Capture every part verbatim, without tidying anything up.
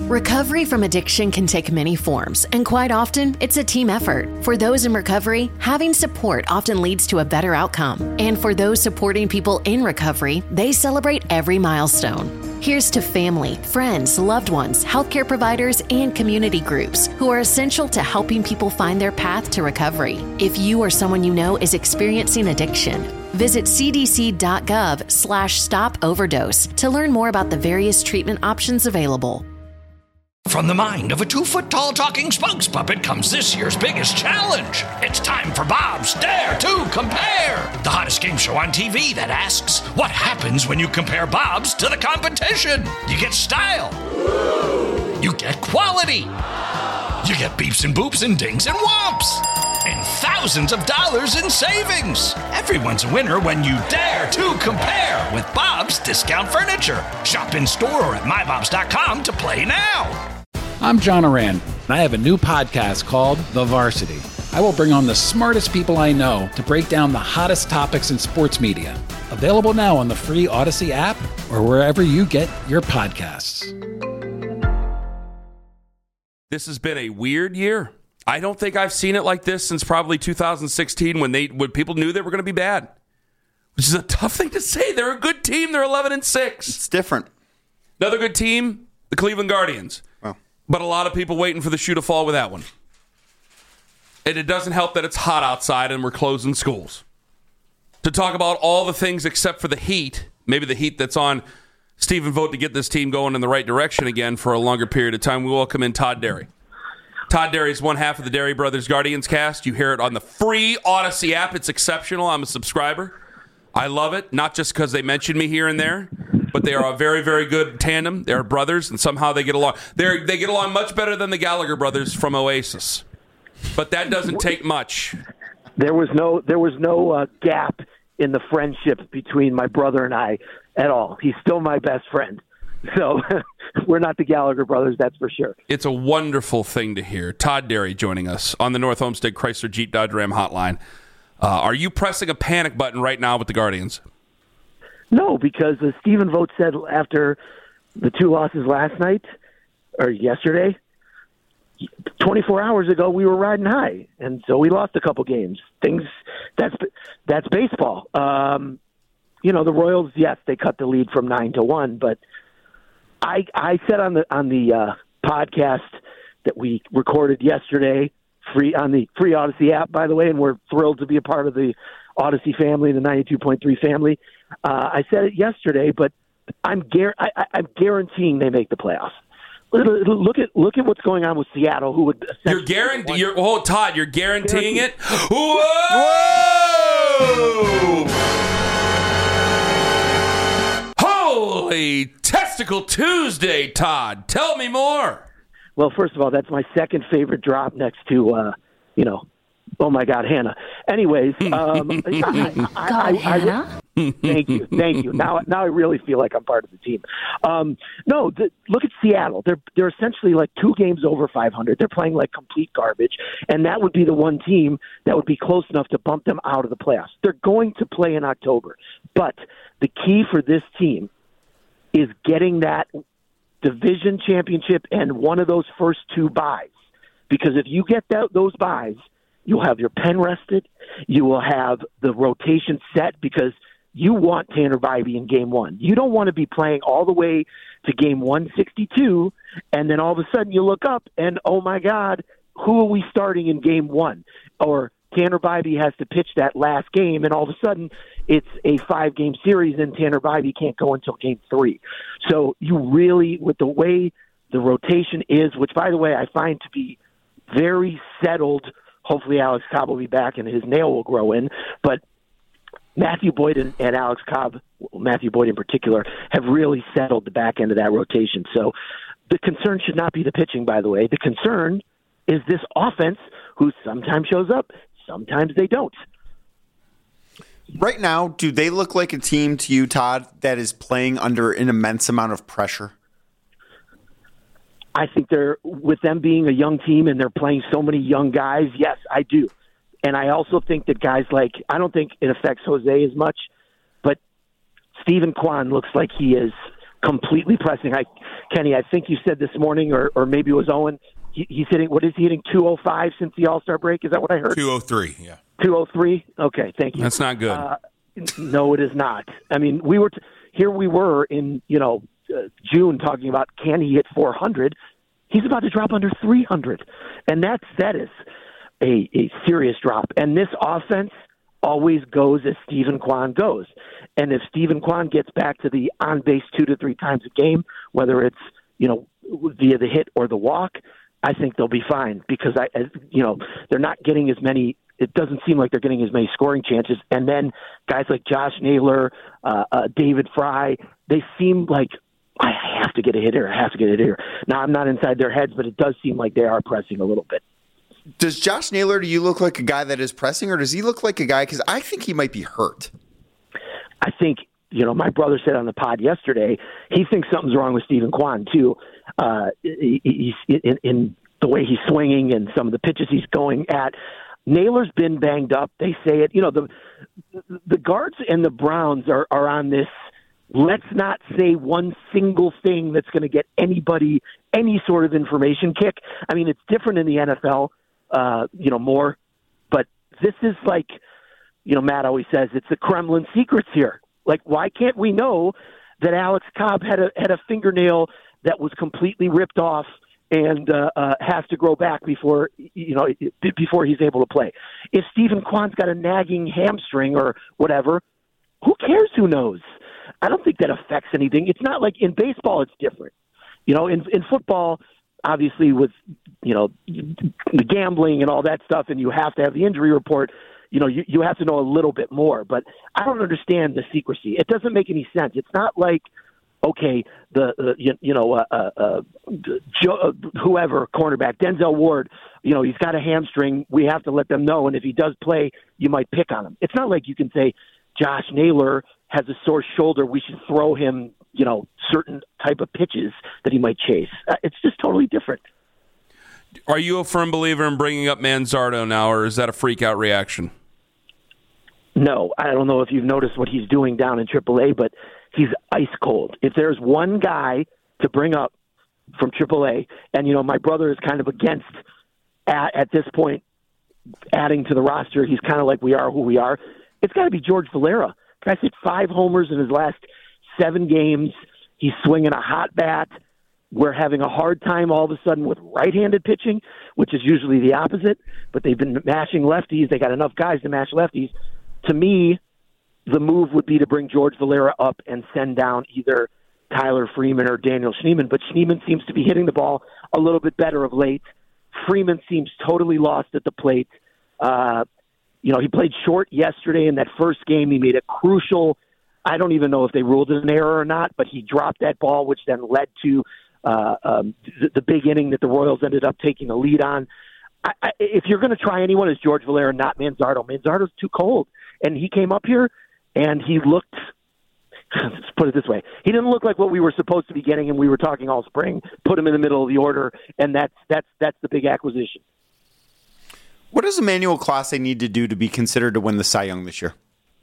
Recovery from addiction can take many forms, and quite often, it's a team effort. For those in recovery, having support often leads to a better outcome. And for those supporting people in recovery, they celebrate every milestone. Here's to family, friends, loved ones, healthcare providers, and community groups who are essential to helping people find their path to recovery. If you or someone you know is experiencing addiction, visit cdc.gov slash stop overdose to learn more about the various treatment options available. From the mind of a two-foot-tall talking spokes puppet comes this year's biggest challenge. It's time for Bob's Dare to Compare, the hottest game show on T V that asks, what happens when you compare Bob's to the competition? You get style. You get quality. You get beeps and boops and dings and whomps. And thousands of dollars in savings. Everyone's a winner when you dare to compare with Bob's Discount Furniture. Shop in store or at my bobs dot com to play now. I'm John Oran, and I have a new podcast called The Varsity. I will bring on the smartest people I know to break down the hottest topics in sports media. Available now on the free Odyssey app or wherever you get your podcasts. This has been a weird year. I don't think I've seen it like this since probably two thousand sixteen when they when people knew they were going to be bad, which is a tough thing to say. They're a good team. They're eleven and six. It's different. Another good team, the Cleveland Guardians. Well, but a lot of people waiting for the shoe to fall with that one. And it doesn't help that it's hot outside and we're closing schools. To talk about all the things except for the heat, maybe the heat that's on Stephen Vogt to get this team going in the right direction again for a longer period of time, we welcome in Todd Derry. Todd Derry is one half of the Derry Brothers Guardians cast. You hear it on the free Odyssey app. It's exceptional. I'm a subscriber. I love it, not just because they mention me here and there, but they are a very, very good tandem. They're brothers, and somehow they get along. They they get along much better than the Gallagher brothers from Oasis. But that doesn't take much. There was no there was no uh, gap in the friendship between my brother and I at all. He's still my best friend. So we're not the Gallagher brothers, that's for sure. It's a wonderful thing to hear. Todd Derry joining us on the North Homestead Chrysler Jeep Dodge Ram hotline. Uh, are you pressing a panic button right now with the Guardians? No, because as Stephen Vogt said after the two losses last night, or yesterday, twenty-four hours ago, we were riding high, and so we lost a couple games. Things that's that's baseball. Um, you know, the Royals, yes, they cut the lead from nine to one, but I I said on the on the uh, podcast that we recorded yesterday, free on the free Odyssey app, by the way, and we're thrilled to be a part of the Odyssey family, the ninety-two point three family. Uh, I said it yesterday, but I'm gar- I, I, I'm guaranteeing they make the playoffs. Look at look at what's going on with Seattle. Who would you're guaranteeing? You're oh Todd, you're guaranteeing it. Whoa! Holy Testicle Tuesday, Todd! Tell me more. Well, first of all, that's my second favorite drop next to uh, you know, oh my God, Hannah. Anyways, um, I, God, I, I, Hannah. I, thank you, thank you. Now, now I really feel like I'm part of the team. Um, no, the, look at Seattle. They're they're essentially like two games over five hundred. They're playing like complete garbage, and that would be the one team that would be close enough to bump them out of the playoffs. They're going to play in October, but the key for this team is getting that division championship and one of those first two byes. Because if you get that, those byes, you'll have your pen rested. You will have the rotation set because you want Tanner Bybee in game one. You don't want to be playing all the way to game one sixty-two, and then all of a sudden you look up and, oh, my God, who are we starting in game one? Or Tanner Bybee has to pitch that last game, and all of a sudden it's a five-game series, and Tanner Bybee can't go until game three. So you really, with the way the rotation is, which, by the way, I find to be very settled. Hopefully Alex Cobb will be back and his nail will grow in. But Matthew Boyd and, and Alex Cobb, Matthew Boyd in particular, have really settled the back end of that rotation. So the concern should not be the pitching, by the way. The concern is this offense, who sometimes shows up, sometimes they don't. Right now, do they look like a team to you, Todd, that is playing under an immense amount of pressure? I think they're, with them being a young team and they're playing so many young guys, yes, I do. And I also think that guys like, I don't think it affects Jose as much, but Stephen Kwan looks like he is completely pressing. I, Kenny, I think you said this morning, or, or maybe it was Owen, he, he's hitting, what is he hitting, two oh five since the All-Star break? Is that what I heard? two oh three, yeah. two oh three? Okay, thank you. That's not good. Uh, no, it is not. I mean, we were t- here we were in, you know, uh, June talking about can he hit four hundred. He's about to drop under three hundred. And that's, that is a, a serious drop. And this offense always goes as Stephen Kwan goes. And if Stephen Kwan gets back to the on-base two to three times a game, whether it's, you know, via the hit or the walk, I think they'll be fine because, I, as, you know, they're not getting as many – it doesn't seem like they're getting as many scoring chances. And then guys like Josh Naylor, uh, uh, David Fry, they seem like I have to get a hit here. I have to get a hit here. Now, I'm not inside their heads, but it does seem like they are pressing a little bit. Does Josh Naylor, do you look like a guy that is pressing, or does he look like a guy, because I think he might be hurt. I think, you know, my brother said on the pod yesterday, he thinks something's wrong with Stephen Kwan, too. Uh, he, he's in, in the way he's swinging and some of the pitches he's going at. Naylor's been banged up. They say it. You know, the the guards and the Browns are, are on this, let's not say one single thing that's going to get anybody any sort of information kick. I mean, it's different in the N F L, uh, you know, more. But this is like, you know, Matt always says, it's the Kremlin secrets here. Like, why can't we know that Alex Cobb had a had a fingernail that was completely ripped off and uh, uh, has to grow back before, you know, before he's able to play? If Stephen Kwan's got a nagging hamstring or whatever, who cares? Who knows? I don't think that affects anything. It's not like in baseball, it's different. You know, in in football, obviously with, you know, the gambling and all that stuff, and you have to have the injury report, you know, you, you have to know a little bit more. But I don't understand the secrecy. It doesn't make any sense. It's not like, okay, the uh, you, you know uh, uh, uh, Joe, uh, whoever cornerback Denzel Ward, you know, he's got a hamstring. We have to let them know, and if he does play, you might pick on him. It's not like you can say Josh Naylor has a sore shoulder. We should throw him, you know, certain type of pitches that he might chase. Uh, it's just totally different. Are you a firm believer in bringing up Manzardo now, or is that a freak out reaction? No, I don't know if you've noticed what he's doing down in triple A, but he's ice cold. If there's one guy to bring up from triple A, and, you know, my brother is kind of against, at, at this point, adding to the roster, he's kind of like we are who we are, it's got to be George Valera. Guy's hit five homers in his last seven games. He's swinging a hot bat. We're having a hard time all of a sudden with right-handed pitching, which is usually the opposite, but they've been mashing lefties. They got enough guys to mash lefties. To me, the move would be to bring George Valera up and send down either Tyler Freeman or Daniel Schneemann, but Schneemann seems to be hitting the ball a little bit better of late. Freeman seems totally lost at the plate. Uh, you know, he played short yesterday in that first game. He made a crucial, I don't even know if they ruled it an error or not, but he dropped that ball, which then led to uh, um, the, the big inning that the Royals ended up taking a lead on. I, I, if you're going to try anyone, it's George Valera, not Manzardo. Manzardo's too cold. And he came up here, and he looked, let's put it this way, he didn't look like what we were supposed to be getting, and we were talking all spring, put him in the middle of the order, and that's that's that's the big acquisition. What does Emmanuel Clase need to do to be considered to win the Cy Young this year?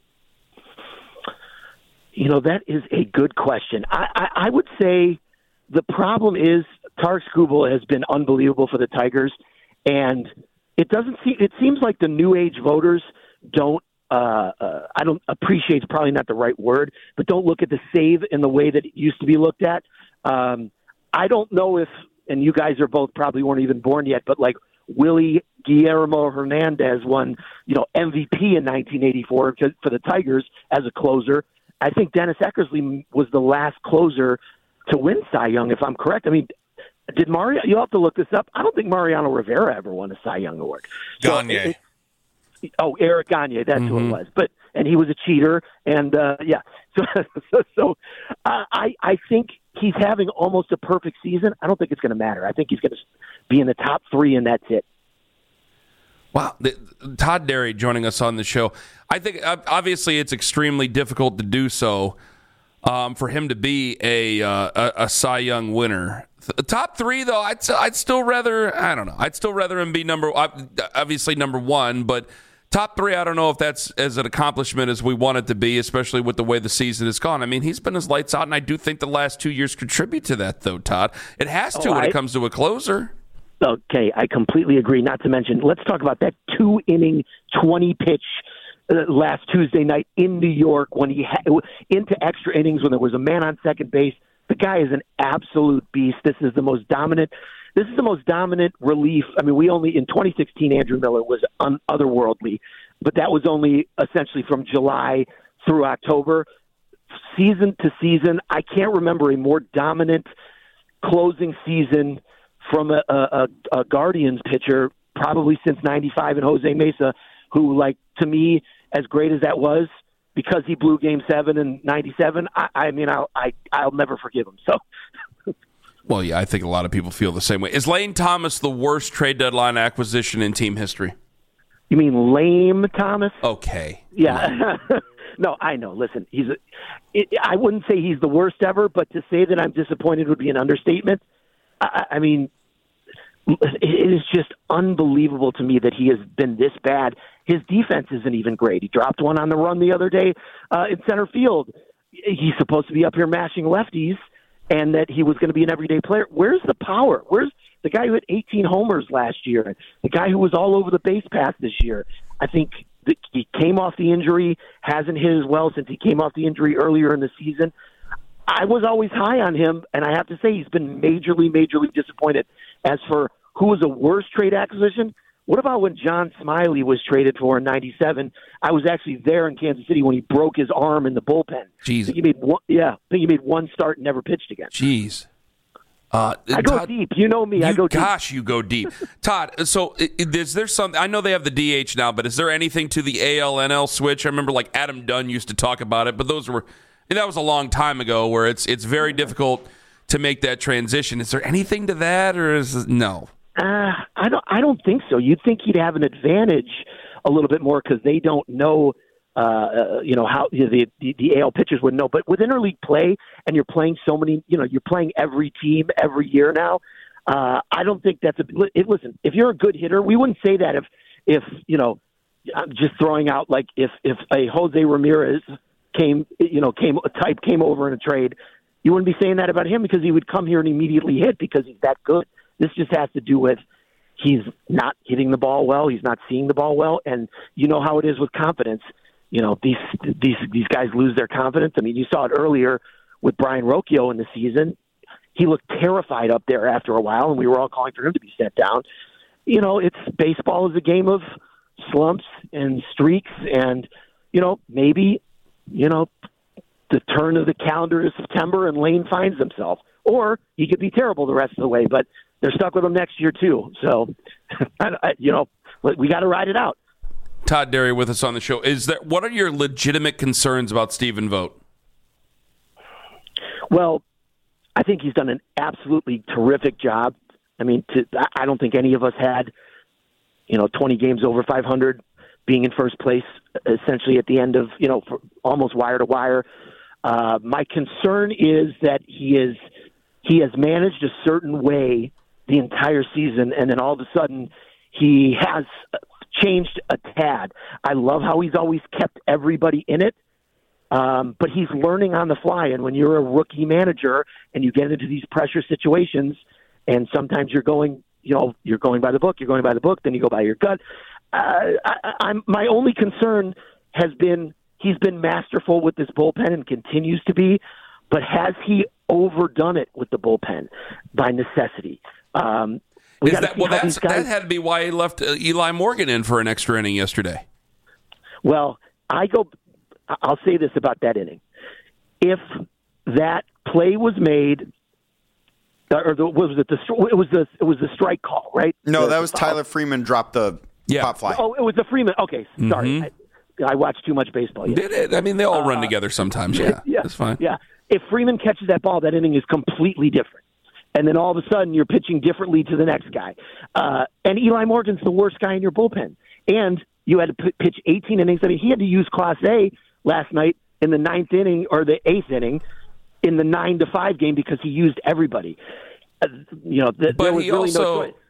You know, that is a good question. I, I, I would say the problem is Tarik Skubal has been unbelievable for the Tigers, and it doesn't seem, it seems like the new age voters don't, Uh, uh, I don't appreciate, it's probably not the right word, but don't look at the save in the way that it used to be looked at. Um, I don't know if, and you guys are both probably weren't even born yet, but like Willie Guillermo Hernandez won, you know, M V P in nineteen eighty-four for the Tigers as a closer. I think Dennis Eckersley was the last closer to win Cy Young, if I'm correct. I mean, did Mario, you'll have to look this up. I don't think Mariano Rivera ever won a Cy Young award. Gagne. So it, Oh, Eric Gagne, that's mm-hmm. who it was. But and he was a cheater, and uh, yeah. So, so, so uh, I I think he's having almost a perfect season. I don't think it's going to matter. I think he's going to be in the top three, and that's it. Wow, the, Todd Derry joining us on the show. I think obviously it's extremely difficult to do so um, for him to be a uh, a, a Cy Young winner. The top three, though, I'd I'd still rather I don't know. I'd still rather him be number obviously number one, but Top three, I don't know if that's as an accomplishment as we want it to be, especially with the way the season has gone. I mean, he's been his lights out, and I do think the last two years contribute to that, though, Todd. It has to oh, when I, it comes to a closer. Okay, I completely agree. Not to mention, let's talk about that two-inning, twenty-pitch uh, last Tuesday night in New York when he had into extra innings when there was a man on second base. The guy is an absolute beast. This is the most dominant. This is the most dominant relief. I mean, we only in twenty sixteen Andrew Miller was un- otherworldly, but that was only essentially from July through October. Season to season, I can't remember a more dominant closing season from a, a, a Guardians pitcher probably since ninety-five and Jose Mesa, who, like, to me, as great as that was, because he blew Game Seven in ninety-seven. I, I mean, I'll I, I'll never forgive him. So. Well, yeah, I think a lot of people feel the same way. Is Lane Thomas the worst trade deadline acquisition in team history? You mean Lame Thomas? Okay. Yeah. No, I know. Listen, he's. A, it, I wouldn't say he's the worst ever, but to say that I'm disappointed would be an understatement. I, I mean, it is just unbelievable to me that he has been this bad. His defense isn't even great. He dropped one on the run the other day uh, in center field. He's supposed to be up here mashing lefties, and that he was going to be an everyday player. Where's the power? Where's the guy who had eighteen homers last year? The guy who was all over the base path this year? I think that he came off the injury, hasn't hit as well since he came off the injury earlier in the season. I was always high on him, and I have to say he's been majorly, majorly disappointed. As for who was a worse trade acquisition, what about when John Smiley was traded for in ninety-seven? I was actually there in Kansas City when he broke his arm in the bullpen. Jeez. I think he made one, yeah, I think he made one start and never pitched again. Jeez. Uh, I go Todd, deep. You know me. You, I go deep. Gosh, you go deep. Todd, so is there some, I know they have the D H now, but is there anything to the A L N L switch? I remember like Adam Dunn used to talk about it, but those were, that was a long time ago where it's it's very difficult to make that transition. Is there anything to that, or is it, no? Uh, I don't. I don't think so. You'd think he'd have an advantage a little bit more because they don't know, uh, uh, you know, how you know, the, the the A L pitchers would know. But with interleague play, and you're playing so many, you know, you're playing every team every year now. Uh, I don't think that's a. It, listen, if you're a good hitter, we wouldn't say that if if you know, I'm just throwing out like if if a Jose Ramirez came, you know, came a type came over in a trade, you wouldn't be saying that about him because he would come here and immediately hit because he's that good. This just has to do with he's not hitting the ball well, he's not seeing the ball well, and you know how it is with confidence. You know, these these these guys lose their confidence. I mean, you saw it earlier with Brian Rocchio in the season. He looked terrified up there after a while, and we were all calling for him to be set down. You know, it's baseball is a game of slumps and streaks, and you know, maybe, you know, the turn of the calendar is September and Lane finds himself. Or he could be terrible the rest of the way, but they're stuck with him next year too. So, you know, we got to ride it out. Todd Derry with us on the show. Is that what are your legitimate concerns about Stephen Vogt? Well, I think he's done an absolutely terrific job. I mean, to, I don't think any of us had, you know, twenty games over five hundred, being in first place, essentially at the end of, you know, for almost wire to wire. Uh, my concern is that he is he has managed a certain way the entire season, and then all of a sudden he has changed a tad. I love how he's always kept everybody in it, um, but he's learning on the fly. And when you're a rookie manager and you get into these pressure situations, and sometimes you're going, you know, you're going by the book, you're going by the book, then you go by your gut. Uh, I, I'm my only concern has been he's been masterful with this bullpen and continues to be, but has he overdone it with the bullpen by necessity? Um, we Is that, well, that's, guys, that had to be why he left uh, Eli Morgan in for an extra inning yesterday. Well, I go. I'll say this about that inning: if that play was made, or the, what was it? The it was the it was the strike call, right? No, the, that was Tyler Freeman dropped the yeah. pop fly. Oh, it was the Freeman. Okay, sorry. Mm-hmm. I, I watched too much baseball. Yeah. Did it? I mean, they all uh, run together sometimes. Yeah, yeah, that's fine. Yeah, if Freeman catches that ball, that inning is completely different. And then all of a sudden, you're pitching differently to the next guy. Uh, and Eli Morgan's the worst guy in your bullpen. And you had to p- pitch eighteen innings. I mean, he had to use Class A last night in the ninth inning or the eighth inning in the nine to five game because he used everybody. Uh, you know, th- but there was he really also no choice.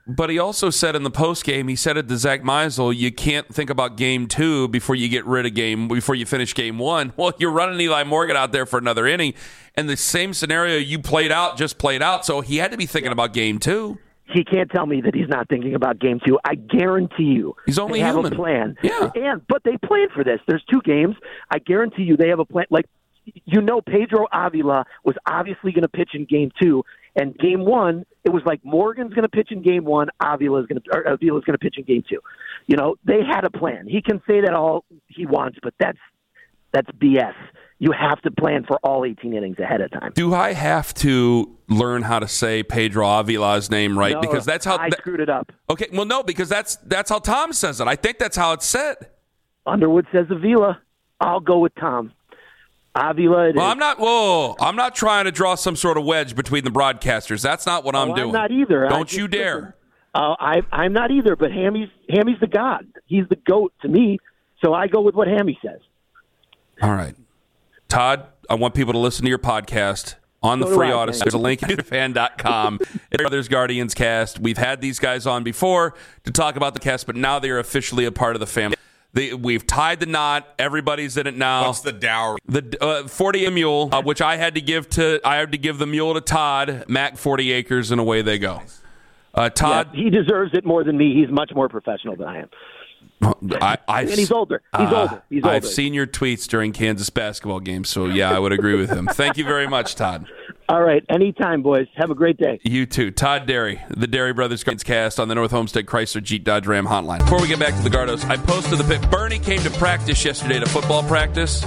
But he also said in the post game, he said it to Zach Meisel, you can't think about game two before you get rid of game, before you finish game one. Well, you're running Eli Morgan out there for another inning, and the same scenario you played out just played out, so he had to be thinking about game two. He can't tell me that he's not thinking about game two. I guarantee you. He's only they have human. a plan. Yeah. And, but they planned for this. There's two games. I guarantee you they have a plan. Like, you know, Pedro Avila was obviously going to pitch in game two. And game one, it was like Morgan's going to pitch in game one, Avila's going to or Avila's going to pitch in game two. You know, they had a plan. He can say that all he wants, but that's that's B S. You have to plan for all eighteen innings ahead of time. Do I have to learn how to say Pedro Avila's name right? No, because that's how I that, screwed it up. Okay, well, no, because that's that's how Tom says it. I think that's how it's said. Underwood says Avila. I'll go with Tom. Avila. It well, is. I'm not. Whoa, I'm not trying to draw some sort of wedge between the broadcasters. That's not what I'm oh, doing. I'm not either. Don't just, you dare. Uh, I, I'm not either. But Hammy's Hammy's the god. He's the goat to me. So I go with what Hammy says. All right, Todd. I want people to listen to your podcast on the So do free I, Odyssey. There's a link at fan dot com. It's Brothers Guardians Cast. We've had these guys on before to talk about the cast, but now they are officially a part of the family. They, we've tied the knot. Everybody's in it now. What's the dowry? The uh, forty a mule, uh, which I had to give to I had to give the mule to Todd. Mac forty acres, and away they go. Uh, Todd, yeah, he deserves it more than me. He's much more professional than I am. I, I, and he's older. He's uh, older. He's older. I've seen your tweets during Kansas basketball games, so yeah, I would agree with him. Thank you very much, Todd. All right, anytime, boys. Have a great day. You too. Todd Derry, the Derry Brothers Guardians Cast on the North Homestead Chrysler Jeep Dodge Ram hotline. Before we get back to the Gardos, I posted the pic. Bernie came to practice yesterday, to football practice,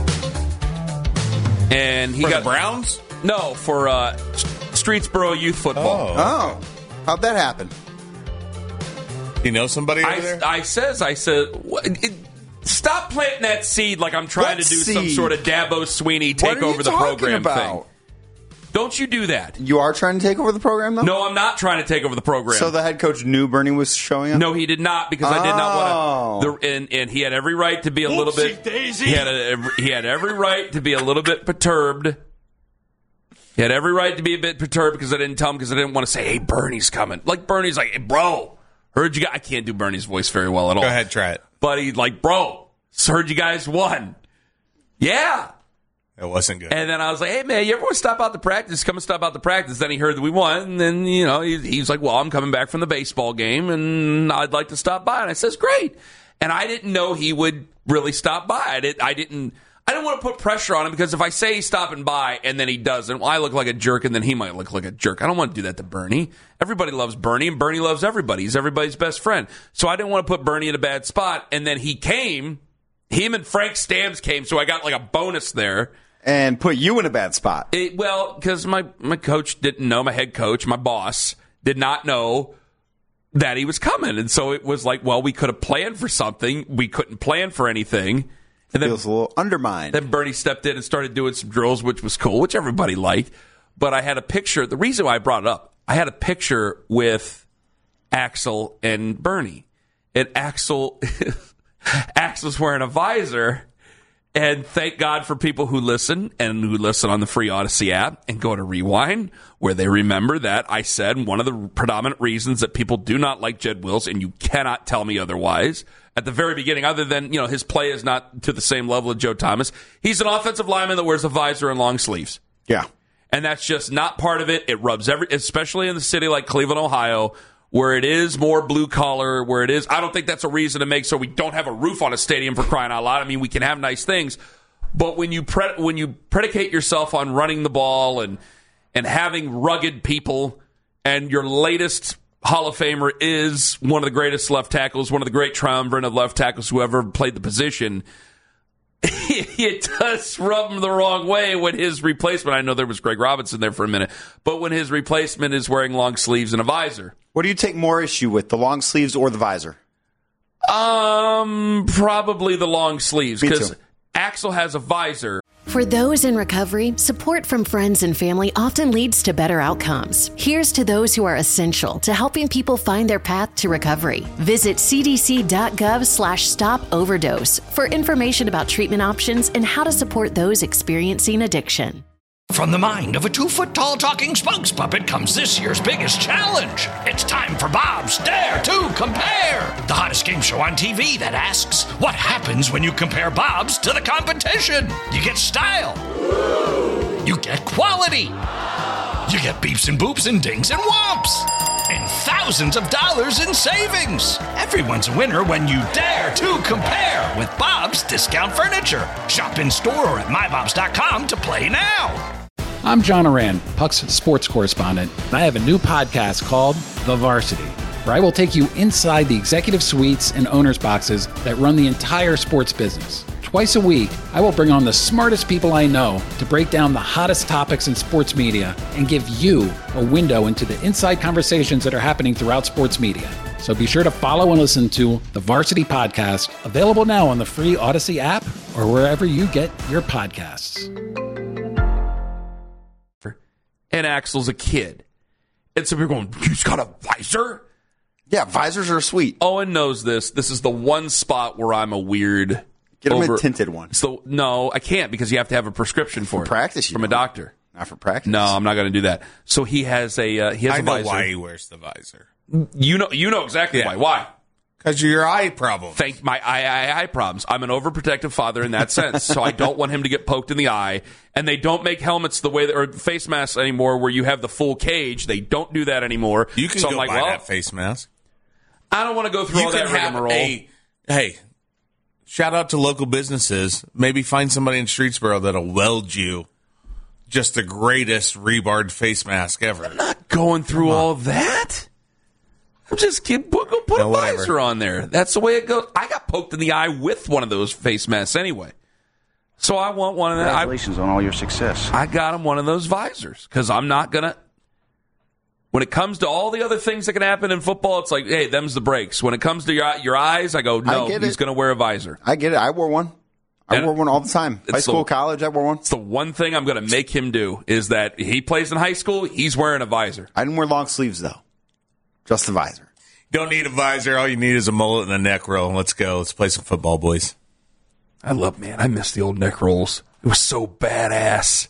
and he for got the Browns. No, for uh, Streetsboro youth football. Oh, how'd that happen? You know somebody over I, there? I says, I said, what, it, stop planting that seed like I'm trying What to do seed? some sort of Dabo Sweeney take What are you over the talking program about? thing. Don't you do that. You are trying to take over the program, though? No, I'm not trying to take over the program. So the head coach knew Bernie was showing up? No, he did not, because I did not want Oh. to. And, and he had every right to be a little bit. Daisy. He had a, he had every right to be a little bit perturbed. He had every right to be a bit perturbed because I didn't tell him, because I didn't want to say, "Hey, Bernie's coming." Like Bernie's like, "Hey, bro, heard you guys." I can't do Bernie's voice very well at all. Go ahead, try it. But he's like, "Bro, heard you guys won." Yeah. It wasn't good. And then I was like, "Hey, man, you ever want to stop out the practice? Come and stop out the practice." Then he heard that we won. And then, you know, he, he was like, "Well, I'm coming back from the baseball game, and I'd like to stop by." And I says, "Great." And I didn't know he would really stop by. I, did, I didn't I didn't want to put pressure on him, because if I say he's stopping by and then he doesn't, well, I look like a jerk, and then he might look like a jerk. I don't want to do that to Bernie. Everybody loves Bernie, and Bernie loves everybody. He's everybody's best friend. So I didn't want to put Bernie in a bad spot. And then he came. Him and Frank Stamms came, so I got like a bonus there. And put you in a bad spot. It, well, because my, my coach didn't know, my head coach, my boss, did not know that he was coming. And so it was like, well, we could have planned for something. We couldn't plan for anything. And then, Feels a little undermined. then Bernie stepped in and started doing some drills, which was cool, which everybody liked. But I had a picture. The reason why I brought it up, I had a picture with Axel and Bernie. And Axel, Axel's wearing a visor. And thank God for people who listen and who listen on the free Odyssey app and go to Rewind, where they remember that I said one of the predominant reasons that people do not like Jed Wills, and you cannot tell me otherwise, at the very beginning, other than, you know, his play is not to the same level of Joe Thomas. He's an offensive lineman that wears a visor and long sleeves. Yeah. And that's just not part of it. It rubs every, especially in the city like Cleveland, Ohio, where it is more blue collar, where it is. I don't think that's a reason to make so we don't have a roof on a stadium, for crying out loud. I mean, we can have nice things, but when you pre- when you predicate yourself on running the ball and and having rugged people, and your latest Hall of Famer is one of the greatest left tackles, one of the great triumvirate of left tackles who ever played the position, it does rub him the wrong way when his replacement, I know there was Greg Robinson there for a minute, but when his replacement is wearing long sleeves and a visor. What do you take more issue with, the long sleeves or the visor? Um, probably the long sleeves, Me because too. Axel has a visor. For those in recovery, support from friends and family often leads to better outcomes. Here's to those who are essential to helping people find their path to recovery. Visit cdc.gov slash stop overdose for information about treatment options and how to support those experiencing addiction. From the mind of a two-foot-tall talking spokes puppet comes this year's biggest challenge. It's time for Bob's Dare compare. The hottest game show on T V that asks, what happens when you compare Bob's to the competition? You get style. You get quality. You get beeps and boops and dings and whomps. And thousands of dollars in savings. Everyone's a winner when you dare to compare with Bob's Discount Furniture. Shop in store or at my bobs dot com to play now. I'm John Oran, Puck's sports correspondent, and I have a new podcast called The Varsity, where I will take you inside the executive suites and owners' boxes that run the entire sports business. Twice a week, I will bring on the smartest people I know to break down the hottest topics in sports media and give you a window into the inside conversations that are happening throughout sports media. So be sure to follow and listen to The Varsity Podcast, available now on the free Odyssey app or wherever you get your podcasts. And Axel's a kid. And so we're going, he's got a visor? Yeah, visors are sweet. Owen knows this. This is the one spot where I'm a weird... Get him over, a tinted one. So no, I can't because you have to have a prescription for, for it. practice you From don't. a doctor. Not for practice. No, I'm not going to do that. So he has a uh, he has I a know visor. why he wears the visor. You know you know exactly Yeah. why. Why? Because of your eye problem. Thank my eye, eye, eye problems. I'm an overprotective father in that sense, so I don't want him to get poked in the eye. And they don't make helmets the way that, or face masks anymore, where you have the full cage. They don't do that anymore. You can so go I'm like, buy well, that face mask. I don't want to go through You all can that have rigmarole. a, hey, shout out to local businesses. Maybe find somebody in Streetsboro that'll weld you just the greatest rebarred face mask ever. Going through all that. I'm just kidding. Put, go put No, a whatever. visor on there. That's the way it goes. I got poked in the eye with one of those face masks anyway. So I want one of them. Congratulations on all your success. I got him one of those visors because I'm not going to. When it comes to all the other things that can happen in football, it's like, hey, them's the breaks. When it comes to your your eyes, I go, no, I he's going to wear a visor. I get it. I wore one. I And wore one all the time. High it's school, the- college, I wore one. It's the one thing I'm going to make him do is that he plays in high school, he's wearing a visor. I didn't wear long sleeves, though. Just the visor. Don't need a visor. All you need is a mullet and a neck roll. Let's go. Let's play some football, boys. I love, man, I miss the old neck rolls. It was so badass.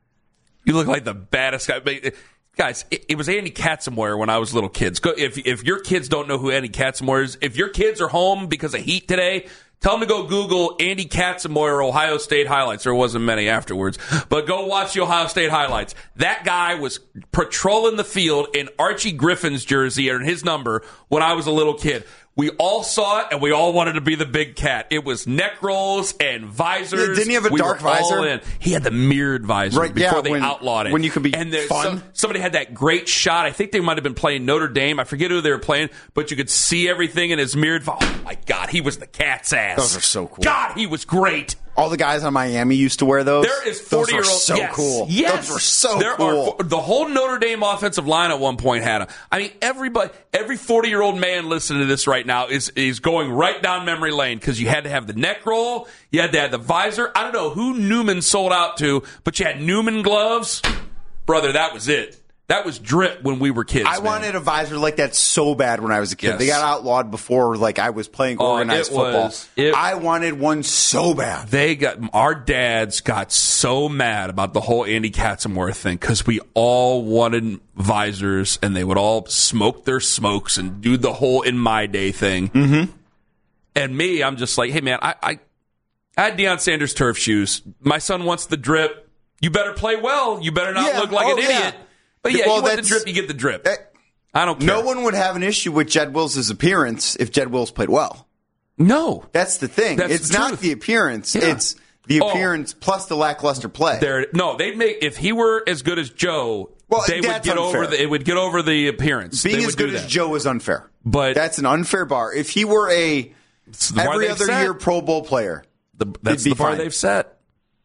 You look like the baddest guy. Guys, it, it was Andy Katzenmoyer when I was little kids. Go, if if your kids don't know who Andy Katzenmoyer is, if your kids are home because of heat today, tell them to go Google Andy Katzenmoyer Ohio State highlights. There wasn't many afterwards, but go watch the Ohio State highlights. That guy was patrolling the field in Archie Griffin's jersey and his number when I was a little kid. We all saw it, and we all wanted to be the big cat. It was neck rolls and visors. Yeah, didn't he have a we dark were all visor? in. He had the mirrored visor Right, before yeah, they when- outlawed it. when you could be and there- fun. some- somebody had that great shot. I think they might have been playing Notre Dame. I forget who they were playing, but you could see everything in his mirrored. Oh my God, he was the cat's ass. Those are so cool. God, he was great. All the guys on Miami used to wear those. There is Those forty were year old. so yes, cool. Yes, Those were so there cool. Are, the whole Notre Dame offensive line at one point had them. I mean, everybody, every forty year old man listening to this right now is is going right down memory lane because you had to have the neck roll, you had to have the visor. I don't know who Newman sold out to, but you had Newman gloves, brother. That was it. That was drip when we were kids. I man. wanted a visor like that so bad when I was a kid. Yes. They got outlawed before, like I was playing Oh, organized it football. was- it- I wanted one so bad. They got our dads got so mad about the whole Andy Katzenmoyer thing because we all wanted visors and they would all smoke their smokes and do the whole in my day thing. Mm-hmm. And me, I'm just like, hey man, I, I I had Deion Sanders turf shoes. My son wants the drip. You better play well. You better not Yeah. look like Oh, an yeah. idiot. But yeah, Well, you want the that's- drip, you get the drip. that- I don't care. No one would have an issue with Jed Wills' appearance if Jed Wills played well. No. That's the thing. That's it's the not truth. the appearance. Yeah. It's the Oh. appearance plus the lackluster play. There, no, they'd make if he were as good as Joe. Well, they would that's get over unfair. the. It would get over the appearance. Being They as would do good as that. Joe is unfair. But- that's an unfair bar. If he were a It's the bar every they've other set. year Pro Bowl player, The, that's be the bar fine. they've set.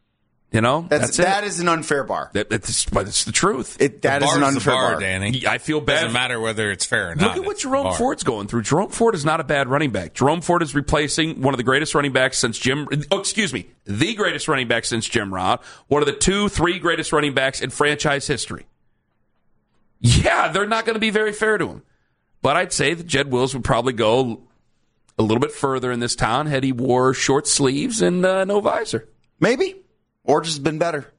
You know, that's, that's, that it. is an unfair bar. That, it's, but it's the truth. It, that is Bar's an the unfair bar, bar. Danny. I feel bad. Doesn't matter whether it's fair or not. Look at what It's the Jerome bar. Ford's going through. Jerome Ford is not a bad running back. Jerome Ford is replacing one of the greatest running backs since Jim. Oh, excuse me, the greatest running back since Jim Rod. One of the two, three greatest running backs in franchise history. Yeah, they're not going to be very fair to him. But I'd say that Jed Wills would probably go a little bit further in this town had he wore short sleeves and uh, no visor. Maybe. Or just been better.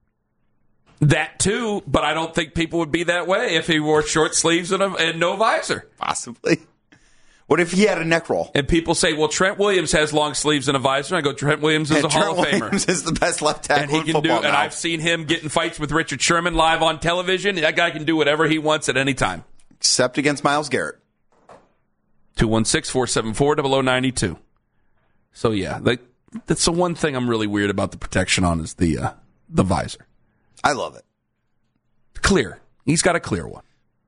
That too, but I don't think people would be that way if he wore short sleeves and, a, and no visor. Possibly. What if he had a neck roll? And people say, well, Trent Williams has long sleeves and a visor. And I go, Trent Williams is and a Trent Hall of Famer. Williams is the best left tackle and he in can football do. And now. I've seen him get in fights with Richard Sherman live on television. That guy can do whatever he wants at any time. Except against Myles Garrett. two one six, four seven four, zero zero nine two. So, yeah, like, that's the one thing I'm really weird about the protection on is the uh, the visor. I love it. Clear. He's got a clear one.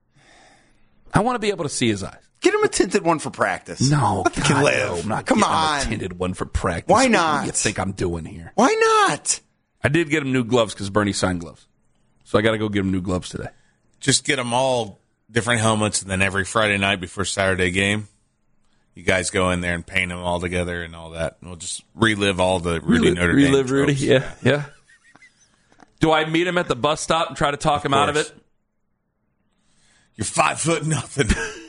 I want to be able to see his eyes. Get him a tinted one for practice. No, Let the kid God, live. no, I'm not Come getting on. him a tinted one for practice. Why What not? do you think I'm doing here? Why not? I did get him new gloves because Bernie signed gloves. So I got to go get him new gloves today. Just get them all different helmets, and then every Friday night before Saturday game, you guys go in there and paint them all together and all that. And we'll just relive all the Rudy Relive, Notre Dame relive Rudy, tropes. yeah, yeah. Do I meet him at the bus stop and try to talk Of him out of course. it? You're five foot nothing.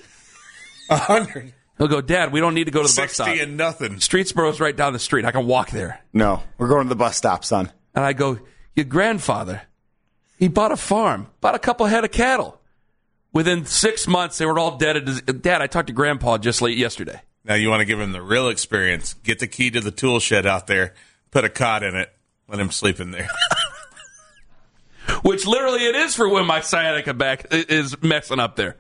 A hundred. He'll go, Dad, we don't need to go to the bus stop. Sixty and nothing. Streetsboro's right down the street. I can walk there. No, we're going to the bus stop, son. And I go, your grandfather, he bought a farm, bought a couple head of cattle. Within six months, they were all dead. Dad, I talked to Grandpa just late yesterday. Now you want to give him the real experience. Get the key to the tool shed out there. Put a cot in it. Let him sleep in there. Which literally it is for when my sciatica back is messing up there.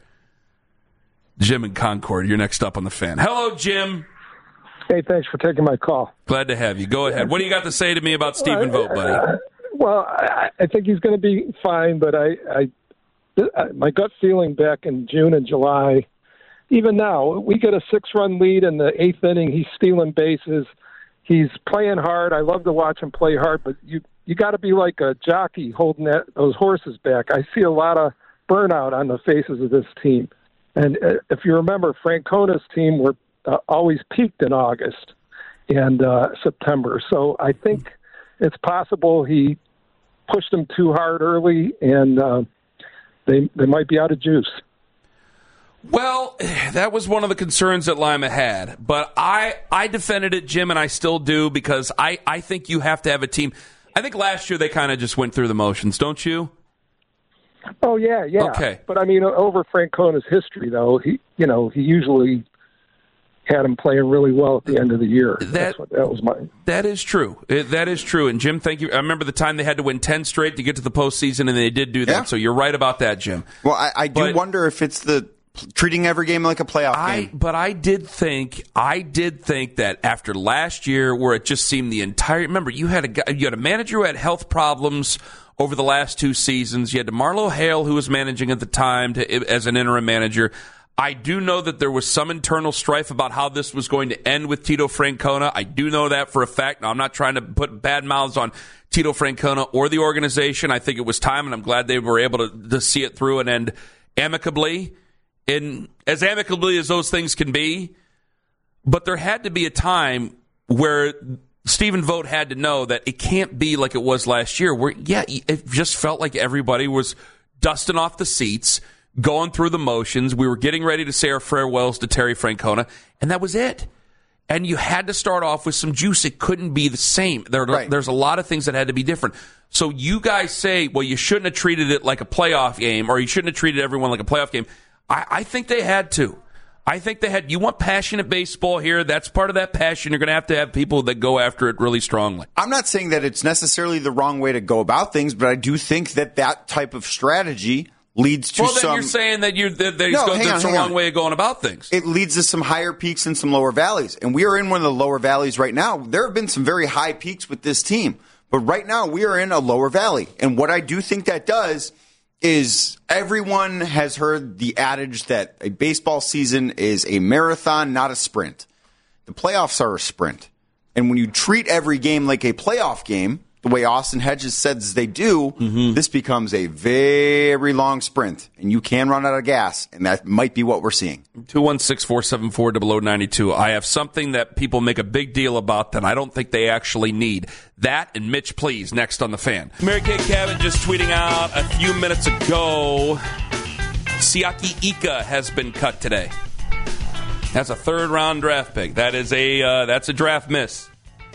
Jim in Concord, you're next up on the Fan. Hello, Jim. Hey, thanks for taking my call. Glad to have you. Go ahead. What do you got to say to me about Stephen Vogt, buddy? Uh, well, I, I think he's going to be fine, but I, I, my gut feeling back in June and July, even now, we get a six-run lead in the eighth inning. He's stealing bases. He's playing hard. I love to watch him play hard, but you you got to be like a jockey holding that, those horses back. I see a lot of burnout on the faces of this team. And uh, if you remember, Francona's team were uh, always peaked in August and uh, September. So I think it's possible he pushed them too hard early, and uh, they they might be out of juice. Well, that was one of the concerns that Lima had. But I, I defended it, Jim, and I still do, because I, I think you have to have a team. I think last year they kind of just went through the motions, don't you? Oh yeah, yeah. Okay. But I mean, over Francona's history, though, he you know he usually had him playing really well at the end of the year. That, That's what, that was my. That is true. It, that is true. And Jim, thank you. I remember the time they had to win ten straight to get to the postseason, and they did do that. Yeah. So you're right about that, Jim. Well, I, I do But- wonder if it's the treating every game like a playoff I, game. but I did think, I did think that after last year, where it just seemed the entire. Remember, you had a guy, you had a manager who had health problems over the last two seasons. You had DeMarlo Hale, who was managing at the time to, as an interim manager. I do know that there was some internal strife about how this was going to end with Tito Francona. I do know that for a fact. Now, I'm not trying to put bad mouths on Tito Francona or the organization. I think it was time, and I'm glad they were able to, to see it through and end amicably, in as amicably as those things can be. But there had to be a time where Stephen Vogt had to know that it can't be like it was last year, where, yeah, it just felt like everybody was dusting off the seats, going through the motions. We were getting ready to say our farewells to Terry Francona, and that was it. And you had to start off with some juice. It couldn't be the same. There, Right. There's a lot of things that had to be different. So you guys say, well, you shouldn't have treated it like a playoff game, or you shouldn't have treated everyone like a playoff game. I, I think they had to. I think they had. You want passionate baseball here. That's part of that passion. You're going to have to have people that go after it really strongly. I'm not saying that it's necessarily the wrong way to go about things, but I do think that that type of strategy leads to Well, then some. you're saying that you're that, that No, goes, hang that's on, the hang wrong on. way of going about things. It leads to some higher peaks and some lower valleys. And we are in one of the lower valleys right now. There have been some very high peaks with this team. But right now, we are in a lower valley. And what I do think that does is everyone has heard the adage that a baseball season is a marathon, not a sprint. The playoffs are a sprint. And when you treat every game like a playoff game, the way Austin Hedges says they do, Mm-hmm. this becomes a very long sprint. And you can run out of gas. And that might be what we're seeing. two one six, four seven four, zero zero nine two. I have something that people make a big deal about that I don't think they actually need. That and Mitch Please next on The Fan. Mary Kay Cabot just tweeting out a few minutes ago, Siaki Ika has been cut today. That's a third-round draft pick. That is a uh, that's a draft miss.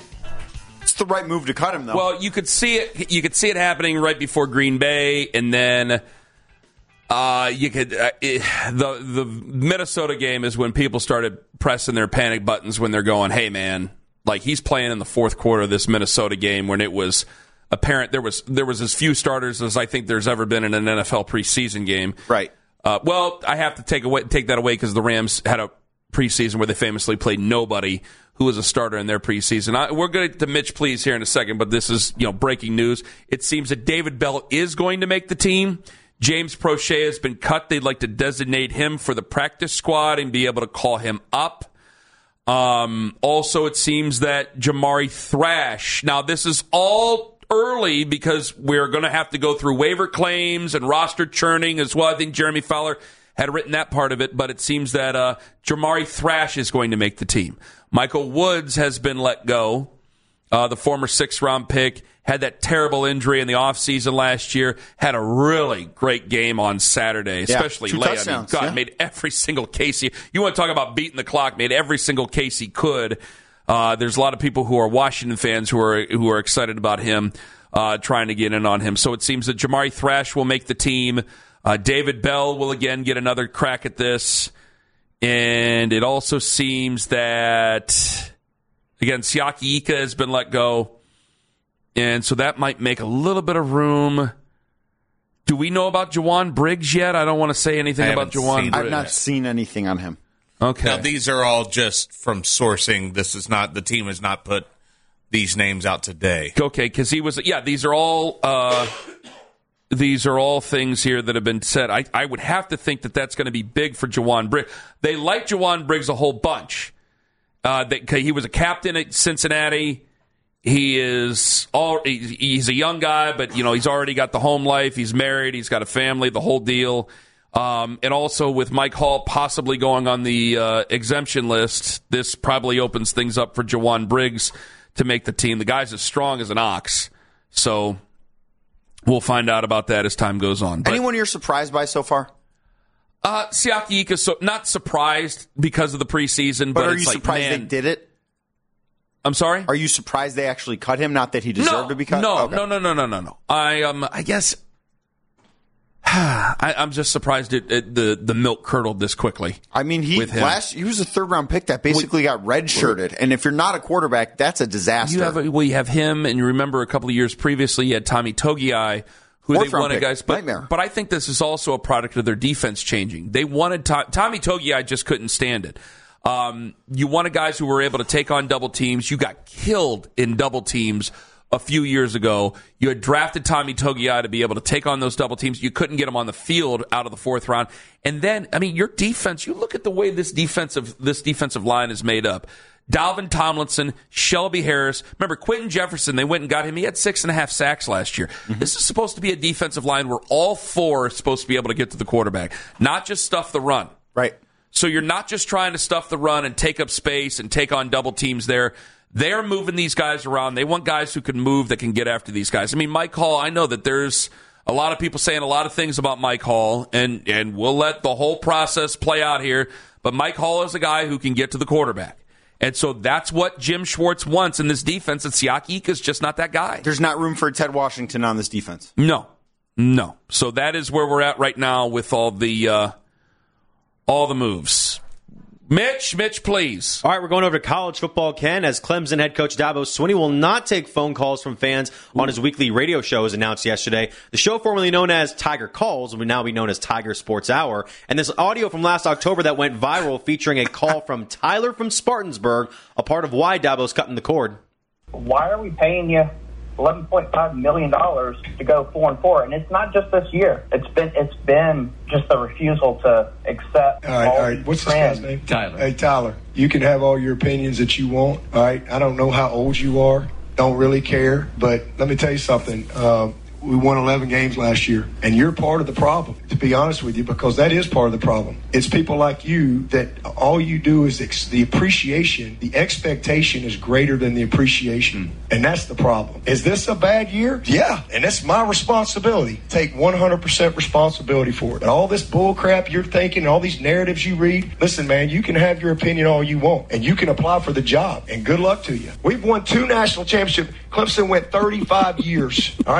It's the right move to cut him, though. Well, you could see it. You could see it happening right before Green Bay, and then Uh, you could uh, it, the the Minnesota game is when people started pressing their panic buttons when they're going, hey man, like he's playing in the fourth quarter of this Minnesota game when it was apparent there was there was as few starters as I think there's ever been in an N F L preseason game. Right. Uh, well, I have to take away take that away because the Rams had a preseason where they famously played nobody who was a starter in their preseason. I, we're going to get to Mitch Please here in a second, but this is you know breaking news. It seems that David Bell is going to make the team. James Prochet has been cut. They'd like to designate him for the practice squad and be able to call him up. Um, also, it seems that Jamari Thrash. Now, this is all early because we're going to have to go through waiver claims and roster churning as well. I think Jeremy Fowler had written that part of it, but it seems that uh, Jamari Thrash is going to make the team. Michael Woods has been let go. Uh, the former sixth-round pick had that terrible injury in the offseason last year, had a really great game on Saturday, especially yeah, late. I mean, God, yeah. made every single case. He, you want to talk about beating the clock, made every single case he could. Uh, there's a lot of people who are Washington fans who are who are excited about him, uh, trying to get in on him. So it seems that Jamari Thrash will make the team. Uh, David Bell will again get another crack at this. And it also seems that... Again, Siaki Ika has been let go, and so that might make a little bit of room. Do we know about Jawan Briggs yet? I don't want to say anything I about haven't Jawan seen Briggs. I've not seen anything on him. Okay. Now, these are all just from sourcing. This is not, the team has not put these names out today. Okay, because he was, yeah, these are all, uh, these are all things here that have been said. I, I would have to think that that's going to be big for Jawan Briggs. They like Jawan Briggs a whole bunch. Uh, that he was a captain at Cincinnati. He is all he's a young guy, but you know he's already got the home life. He's married. He's got a family. The whole deal. Um, and also with Mike Hall possibly going on the uh, exemption list, this probably opens things up for Jawan Briggs to make the team. The guy's as strong as an ox, so we'll find out about that as time goes on. But, Anyone you're surprised by so far? Uh, Siaki Ika, so not surprised because of the preseason, but, But are it's you like, surprised man, they did it? I'm sorry? Are you surprised they actually cut him? Not that he deserved no, to be cut? No, Okay. no, no, no, no, no, no. I um, I guess I, I'm just surprised it, it, the the milk curdled this quickly. I mean, he with him. last he was a third round pick that basically got redshirted, and if you're not a quarterback, that's a disaster. You have a, well, you have him, and you remember a couple of years previously, you had Tommy Togiai, who Fourth they wanted pick. guys. But, Nightmare. but I think this is also a product of their defense changing. They wanted to, Tommy Togiai just couldn't stand it. Um, you wanted guys who were able to take on double teams. You got killed in double teams a few years ago. You had drafted Tommy Togiai to be able to take on those double teams. You couldn't get him on the field out of the fourth round. And then, I mean, your defense, you look at the way this defensive this defensive line is made up. Dalvin Tomlinson, Shelby Harris. Remember, Quentin Jefferson, they went and got him. He had six and a half sacks last year. Mm-hmm. This is supposed to be a defensive line where all four are supposed to be able to get to the quarterback, not just stuff the run. Right. So you're not just trying to stuff the run and take up space and take on double teams there. They're moving these guys around. They want guys who can move that can get after these guys. I mean, Mike Hall, I know that there's a lot of people saying a lot of things about Mike Hall, and, and we'll let the whole process play out here. But Mike Hall is a guy who can get to the quarterback. And so that's what Jim Schwartz wants in this defense, and Siaki Ika is just not that guy. There's not room for Ted Washington on this defense. No. No. So that is where we're at right now with all the uh, all the moves. Mitch, Mitch, please. All right, we're going over to college football, Ken, as Clemson head coach Dabo Swinney will not take phone calls from fans on his weekly radio show, as announced yesterday. The show, formerly known as Tiger Calls, will now be known as Tiger Sports Hour. And this audio from last October that went viral featuring a call from Tyler from Spartansburg, a part of why Dabo's cutting the cord. Why are we paying you eleven point five million dollars to go four and four? And it's not just this year. It's been it's been just the refusal to accept. All right, all all right. these What's this trends. guy's name? Tyler. Hey, Tyler, you can have all your opinions that you want. All right, I don't know how old you are. Don't really care. But let me tell you something. Uh, we won eleven games last year, and you're part of the problem, to be honest with you, because that is part of the problem. It's people like you that all you do is ex- the appreciation, the expectation is greater than the appreciation, mm. and that's the problem. Is this a bad year? Yeah, and that's my responsibility. Take one hundred percent responsibility for it. But all this bull crap you're thinking, all these narratives you read, listen, man, you can have your opinion all you want, and you can apply for the job, and good luck to you. We've won two national championships. Clemson went thirty-five years, all right, probably since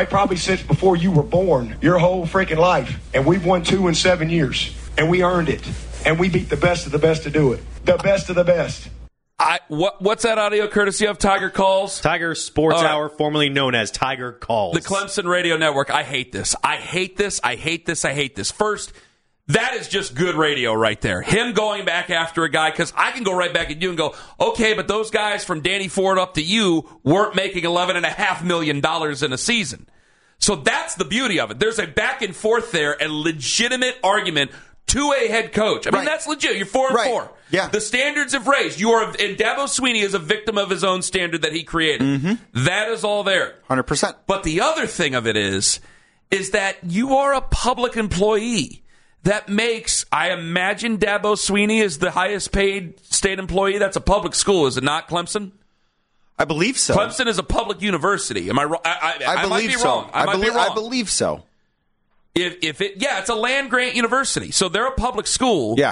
since before you were born, your whole freaking life. And we've won two in seven years. And we earned it. And we beat the best of the best to do it. The best of the best. I what what's that audio courtesy of Tiger Calls? Tiger Sports right. Hour, formerly known as Tiger Calls. The Clemson Radio Network. I hate this. I hate this. I hate this. I hate this. First, that is just good radio right there. Him going back after a guy, because I can go right back at you and go, okay, but those guys from Danny Ford up to you weren't making eleven point five million dollars in a season. So that's the beauty of it. There's a back and forth there, a legitimate argument to a head coach. I mean, right. that's legit. You're four and right. four. Yeah. The standards have raised. You are, and Dabo Swinney is a victim of his own standard that he created. Mm-hmm. That is all there. one hundred percent. But the other thing of it is, is that you are a public employee. That makes, I imagine Dabo Swinney is the highest paid state employee. That's a public school, is it not, Clemson? I believe so. Clemson is a public university. Am I wrong? I, I, I, I might believe be so. wrong. I, I might believe, be wrong. I believe so. If, if it, yeah, it's a land grant university, so they're a public school. Yeah.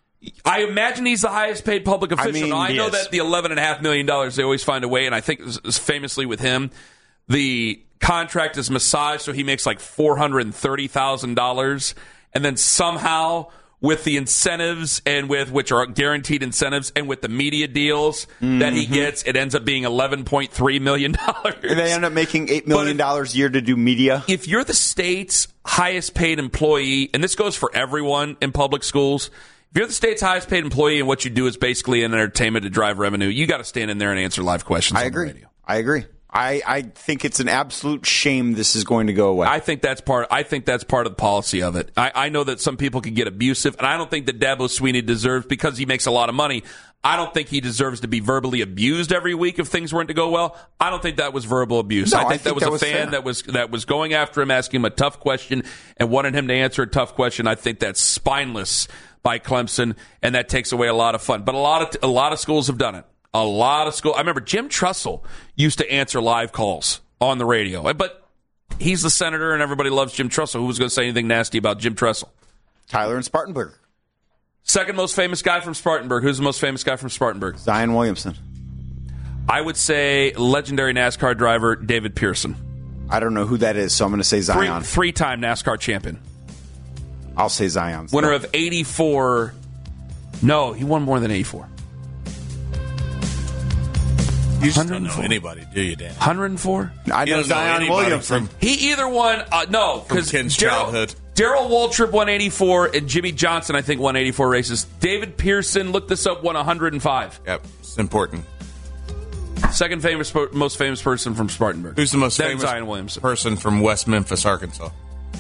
I imagine he's the highest paid public official. I mean, now, I know yes. that the eleven point five million dollars, they always find a way, and I think this is famously with him, the contract is massaged so he makes like four hundred thirty thousand dollars, and then somehow with the incentives and with which are guaranteed incentives and with the media deals mm-hmm. that he gets, it ends up being eleven point three million dollars. And they end up making eight million dollars a year to do media. If you're the state's highest paid employee, and this goes for everyone in public schools, if you're the state's highest paid employee and what you do is basically an entertainment to drive revenue, you got to stand in there and answer live questions I on agree. the radio. I agree. I, I think it's an absolute shame this is going to go away. I think that's part. I think that's part of the policy of it. I, I know that some people can get abusive, and I don't think that Dabo Swinney deserves, because he makes a lot of money, I don't think he deserves to be verbally abused every week if things weren't to go well. I don't think that was verbal abuse. No, I, think I think that was that a was fan fair. that was that was going after him, asking him a tough question, and wanted him to answer a tough question. I think that's spineless by Clemson, and that takes away a lot of fun. But a lot of a lot of schools have done it. A lot of schools. I remember Jim Trussell used to answer live calls on the radio, but he's the senator, and everybody loves Jim Trussell. Who was going to say anything nasty about Jim Trussell? Tyler and Spartanburg. Second most famous guy from Spartanburg. Who's the most famous guy from Spartanburg? Zion Williamson. I would say legendary NASCAR driver David Pearson. I don't know who that is, so I'm going to say Zion. Three, three-time NASCAR champion. I'll say Zion. Winner of eighty-four. No, he won more than eighty-four. You just don't know anybody, do you, Dan? one hundred four? I know, know Zion Williamson. from- He either won, uh, no, because Ken's childhood. Daryl Waltrip won eighty-four, and Jimmy Johnson, I think, won eighty-four races. David Pearson, look this up, won one hundred five. Yep, it's important. Second famous, most famous person from Spartanburg. Who's the most then famous Zion Williamson. person from West Memphis, Arkansas?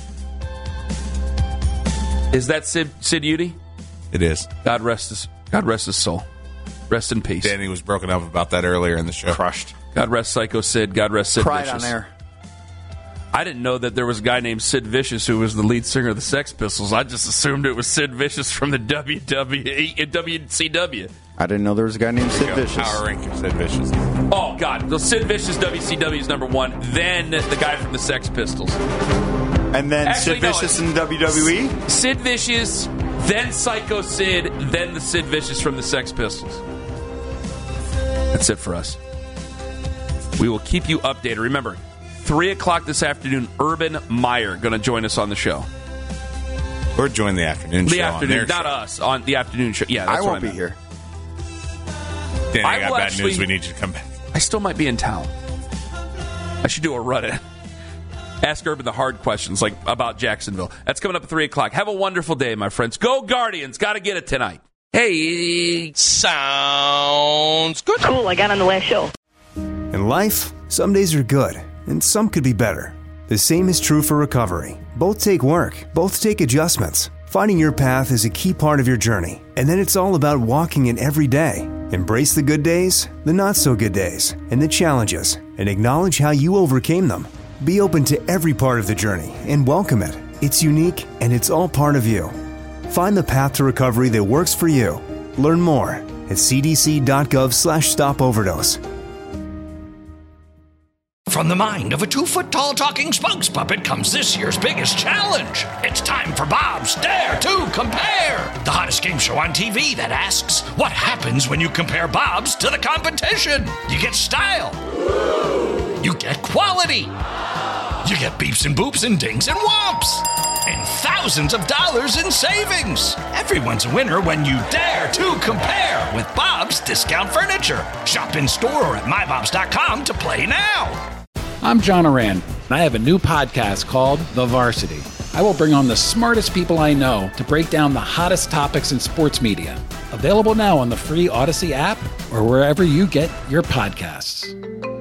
Is that Sid, Sid Udy? It is. God rest his, God rest his soul. Rest in peace. Danny was broken up about that earlier in the show. Crushed. God rest Psycho Sid. God rest Sid Cried Vicious. on air. I didn't know that there was a guy named Sid Vicious who was the lead singer of the Sex Pistols. I just assumed it was Sid Vicious from the W W E, W C W. I didn't know there was a guy named Sid Vicious. Power rank of Sid Vicious. Oh, God. So Sid Vicious, W C W is number one. Then the guy from the Sex Pistols. And then Actually, Sid no, Vicious it's- in W W E? Sid Vicious, then Psycho Sid, then the Sid Vicious from the Sex Pistols. That's it for us. We will keep you updated. Remember, three o'clock this afternoon, Urban Meyer going to join us on the show. Or join the afternoon The show. afternoon, on their not show. us, on the afternoon show. Yeah, that's I what won't be meant. here. Danny, I I got will bad actually- news. We need you to come back. I still might be in town. I should do a run-in. Ask Urban the hard questions, like about Jacksonville. That's coming up at three o'clock. Have a wonderful day, my friends. Go Guardians. Got to get it tonight. Hey, sounds good. Cool, I got on the last show. In life, some days are good, and some could be better. The same is true for recovery. Both take work, both take adjustments. Finding your path is a key part of your journey, and then it's all about walking it every day. Embrace the good days, the not-so-good days, and the challenges, and acknowledge how you overcame them. Be open to every part of the journey and welcome it. It's unique, and it's all part of you. Find the path to recovery that works for you. Learn more at c d c dot gov slash stop overdose. From the mind of a two-foot-tall talking spokes puppet comes this year's biggest challenge. It's time for Bob's Dare to Compare, the hottest game show on T V that asks, what happens when you compare Bob's to the competition? You get style. You get quality. You get beeps and boops and dings and whomps. And thousands of dollars in savings. Everyone's a winner when you dare to compare with Bob's Discount Furniture. Shop in store or at my bobs dot com to play now. I'm John Oran, and I have a new podcast called The Varsity. I will bring on the smartest people I know to break down the hottest topics in sports media. Available now on the free Odyssey app or wherever you get your podcasts.